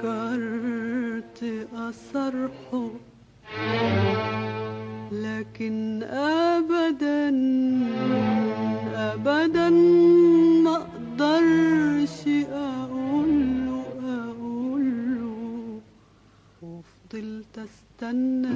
فكرت أصرحه، لكن أبدا أبدا ما أقدرش أقوله وفضلت استنى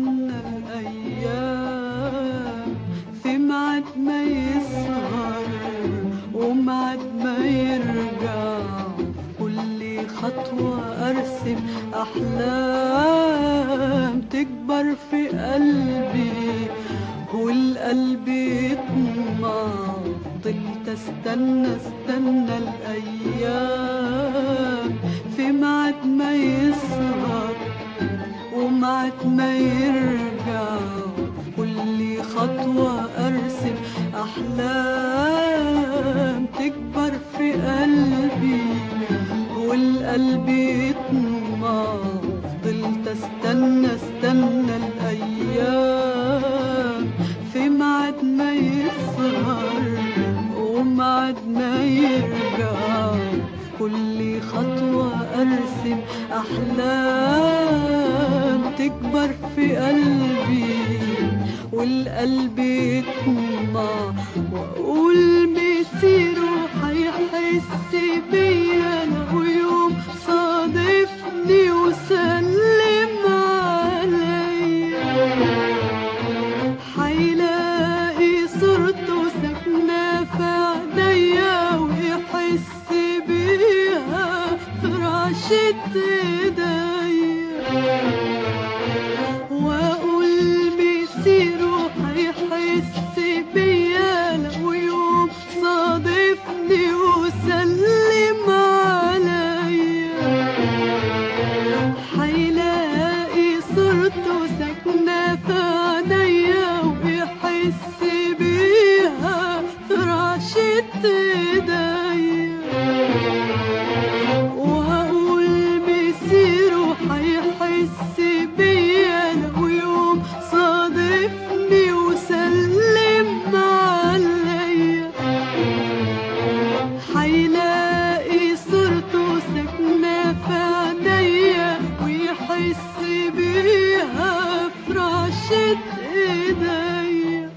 الأيام في ميعاد ما يسهر وميعاد ما يرجع، كل خطوة أرسم أحلام تكبر في قلبي والقلب يطمع. فضلت استنى الأيام في ميعاد ما يسهر وميعاد ما يرجع، كل خطوة أرسم أحلام تكبر في قلبي والقلب يطمع. فضلت استنى الأيام في ميعاد ما يسهر وميعاد ما يرجع، كل خطوة أرسم أحلام تكبر في قلبي والقلب يطمع. وأقول مسيره هيحس بيا لو يوم صادفني وسلم عليا، هيلاقي صورته ساكنة في عينيا ويحس بيها في رعشة ايديا. واقول مسيره هيحس بيا لو يوم صادفني وسلم عليا، هيلاقي صورته ساكنة في عينيا ويحس بيها في رعشة ايديا. وهقول مسيره هيحس بيا لو يوم صادفني وسلم عليا، هيلاقي صورته ساكنة في عينيا ويحس بيها في رعشة ايديا.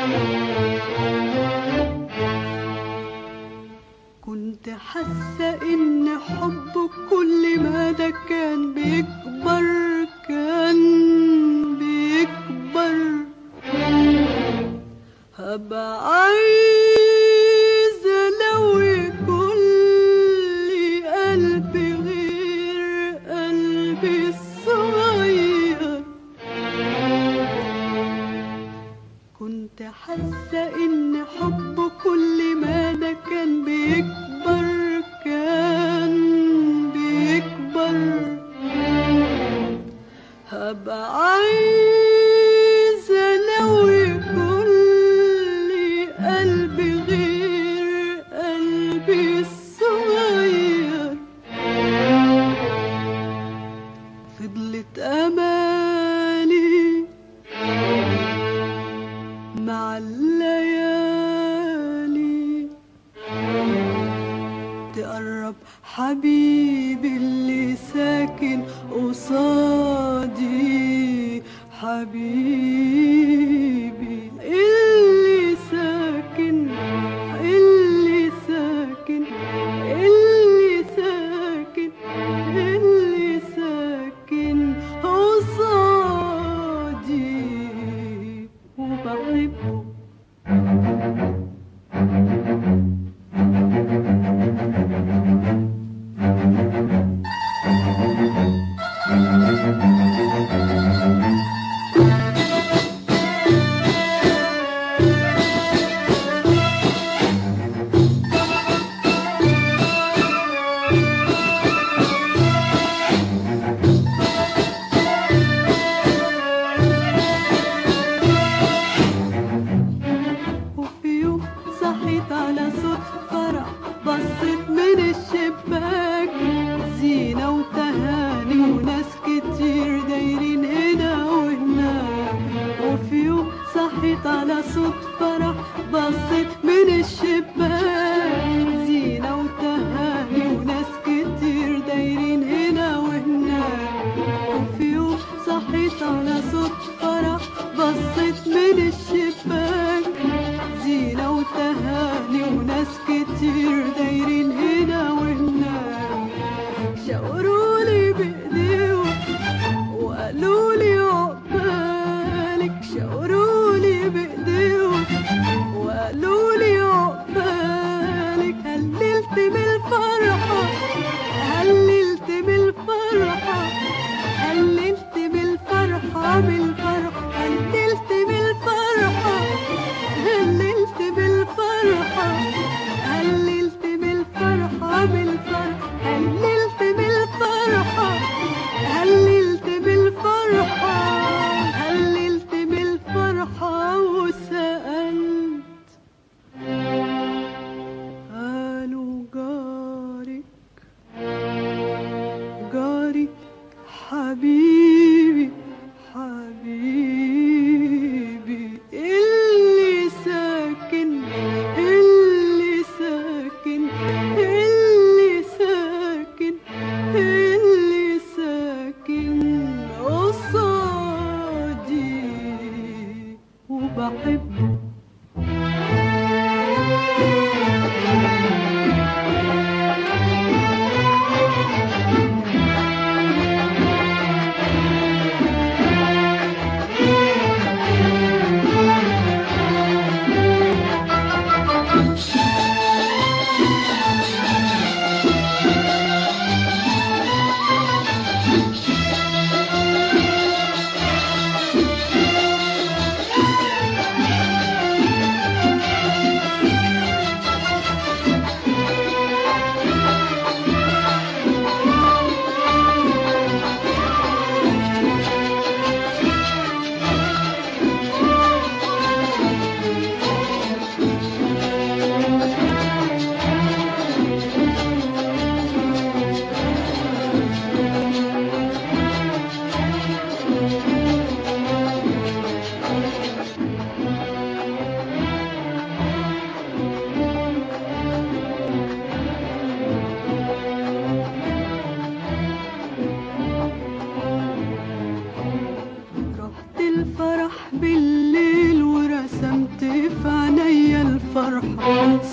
كنت حاسة إن حبه كل ما ده كان بيكبر هبقى عايزة لو يكون لي قلب غير قلبي الصغير. كنت حاسة إن حبه كل ما ده كان بيكبر هبقى عايزة لو يكون لي قلب غير قلبي الصغير. فضلت أمالي مع الليالي تقرب حبيبي اللي ساكن قصادي، حبيبي اللي ساكن قصادي وبحبه. بصيت من الشباك زينة وتهاني وناس كتير دايرين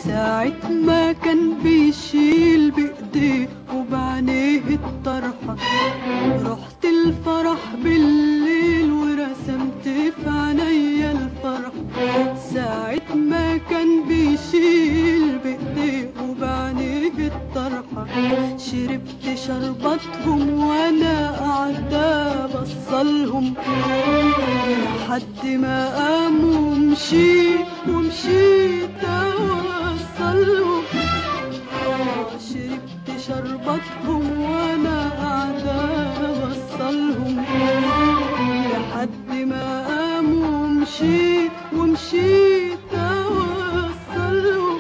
ساعة ما كان بيشيل بإيديه وبعينيه الطرحة، رحت الفرح بالليل ورسمت في عينيا الفرحة. ساعة ما كان بيشيل بإيديه وبعينيه الطرحة، شربت شربتهم وانا قاعدة بصلهم لحد ما قاموا ومشيت اوصلهم. شربت شربتهم وانا قاعدة بصلهم لحد ما قاموا ومشيت اوصلهم.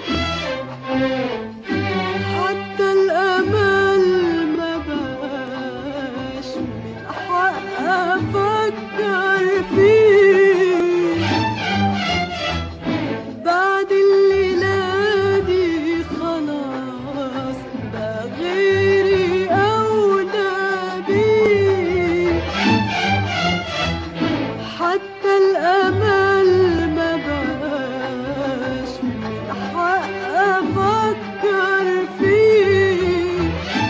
حتى الامل ما بقاش من حق افكر فيه، بعد الليلة دي خلاص بقى غيري أولى بيه. حتى الأمل ما بقاش من حق أفكر فيه،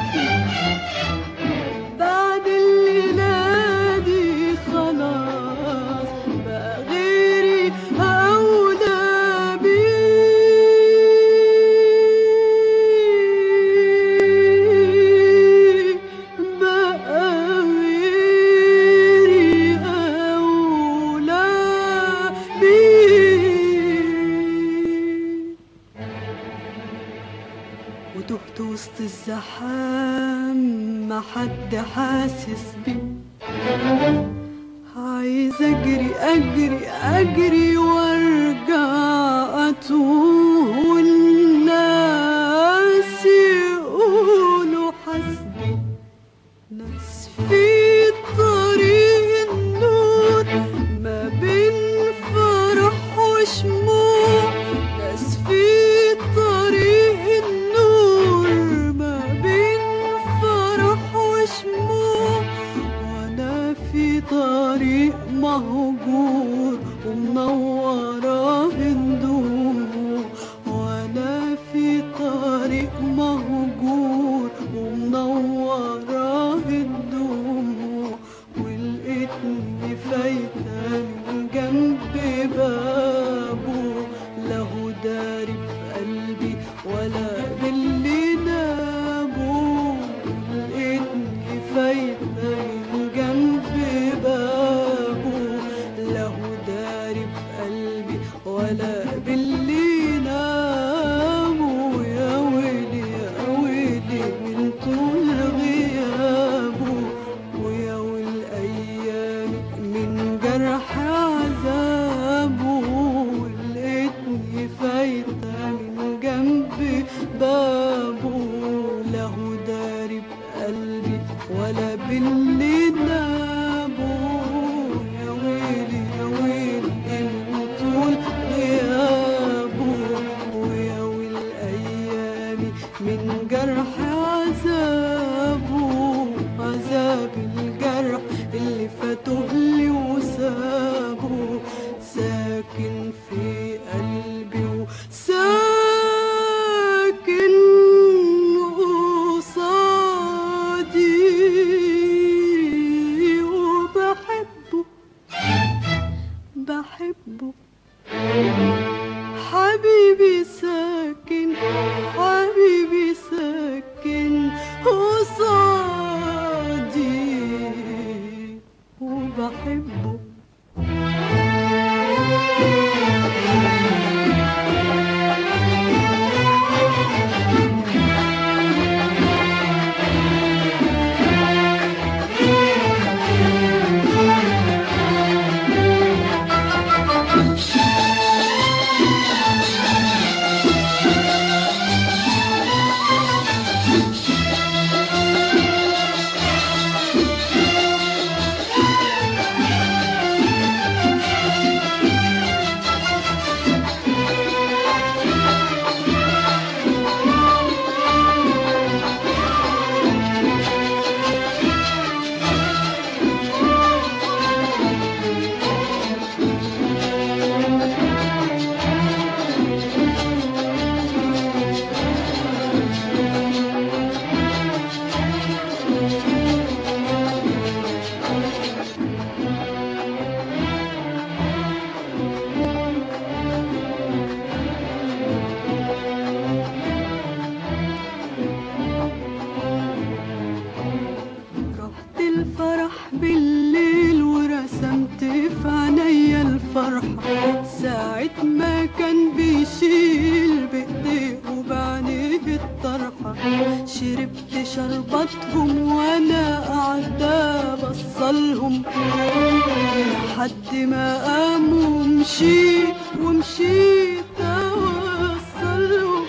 بعد الليلة دي خلاص بقى غيري أولى بيه. بقى غيري أولى بيه. وتهت وسط الزحام ما حد حاسس بيه، عايز اجري وارجع اتوه والناس يقولوا حسبي. ناس في طريق النور ما بين فرح وشموع، ناس في طريق النور ما بين فرح وشموع، وانا في طريق مهجور ومنورة هدوء، وانا في طريق مهجور ومنورة هدوء. ولقيتني فايتة من جنب بابه، لا هو داري في قلبي ولا باللي نابه. لقيتني فايتة من جنب بابه، لا هو داري في قلبي ولا باللي نابه. يا ويلي يا ويلي من طول غيابه، ويا والأيام من جرح عذابه. لقيتني فايتة من جنب بابه، لا هو داري بقلبي ولا باللي نابه. يا ويلي يا ويلي من طول غيابه، ويا والأيام من جرح عذابه. عذاب الجرح اللي فاتهلي وسابه، ساكن في قلبي وساكن قصادي، وبحبه حبيبي ساكن قصادي وبحبه. الفرح بالليل ورسمت في عينيا الفرحة، ساعة ما كان بيشيل بإيديه وبعينيه الطرحة. شربت شربتهم وانا قاعدة بصلهم لحد ما قاموا ومشيت اوصلهم.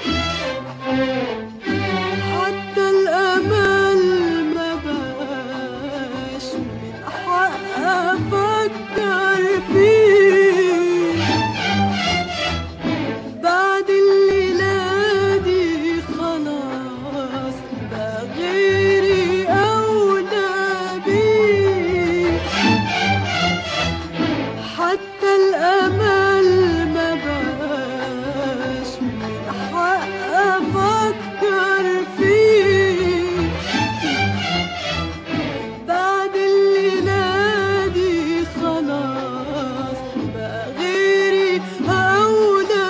حتى الامل ما بقاش من حق افكر فيه بعد الليلة دي، خلاص بقى غيري أولى بيه. حتى الأمل ما بقاش من حق أفكر فيه بعد الليلة دي، خلاص بقى غيري أولى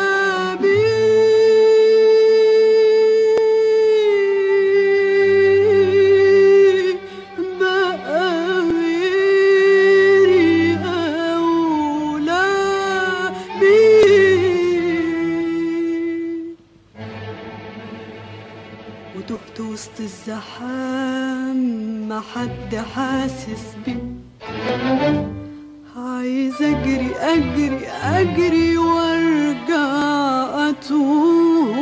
بيه. بقى غيري أولى بيه. وتهت وسط الزحام ما حد حاسس بيه، عايز اجري وارجع اتوه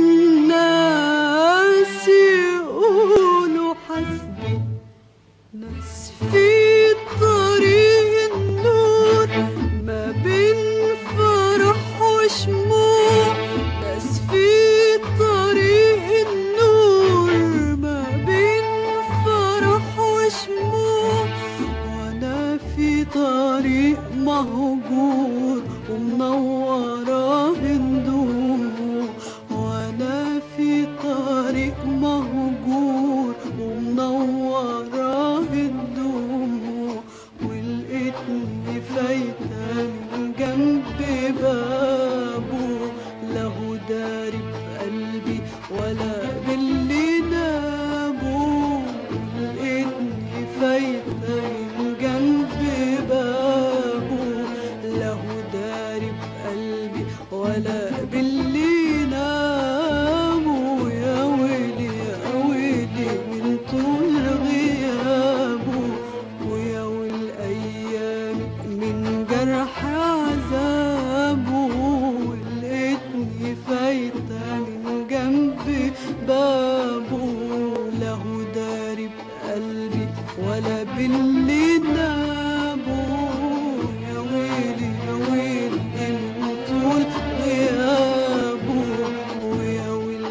والناس يقولوا حسبي. ناس في طريق النور ما بين فرح وشموع، ناس في طريق النور ما بين فرح وشموع، وانا في طريق مهجور ومنورة هندوم، وانا في طريق مهجور ومنورة هندوم. ولقيتني فايتة من جنب بابه، لا هو داري بقلبي ولا باللي نابه. لقيتني فايتة من جنب بابه، لا هو داري بقلبي ولا باللي نابه. يا ويلي يا ويلي من طول غيابه، ويا ويل أيامي من جرح عذابه. لقيتني فايتة من جنب بابه، لا هو داري بقلبي ولا باللي نابه. يا ويلي يا ويلي من طول غيابه، ويا ويل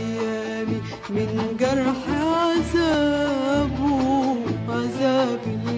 أيامي من جرح عذابه. عذاب